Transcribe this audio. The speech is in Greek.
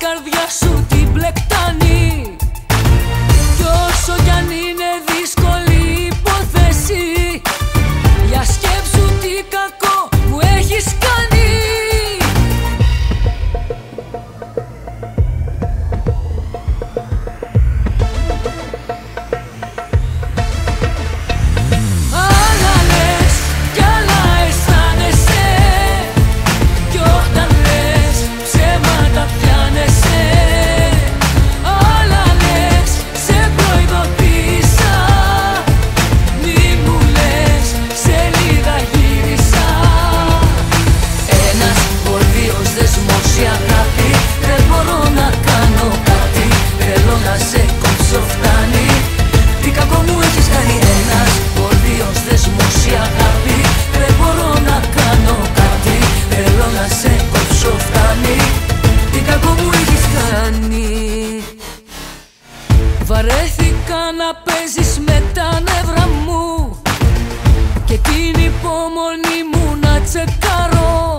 καρδιά σου την πλεκτάνει. Κι όσο κι αν είναι δύσκολη η υπόθεση, για σκέψου τι κακό μου έχεις κάνει. Άλλα λες κι άλλα αισθάνεσαι, κι όταν λες ψέματα πιάνεσαι. Άλλα λες σε προειδοποίησα, μη μου λες σελίδα γύρισα. Ένας γορδίος δεσμός η αγάπη, δεν μπορώ να κάνω κάτι. Θέλω να σε κόψω, φτάνει. Τι κακό μου έχεις κάνει. Ένας γορδίος δεσμός η αγάπη, δεν μπορώ να κάνω κάτι. Θέλω να σε κόψω, φτάνει. Τι κακό μου έχεις κάνει. Βαρέθηκα να παίζεις με τα νεύρα μου και την υπομονή μου να τσεκάρω.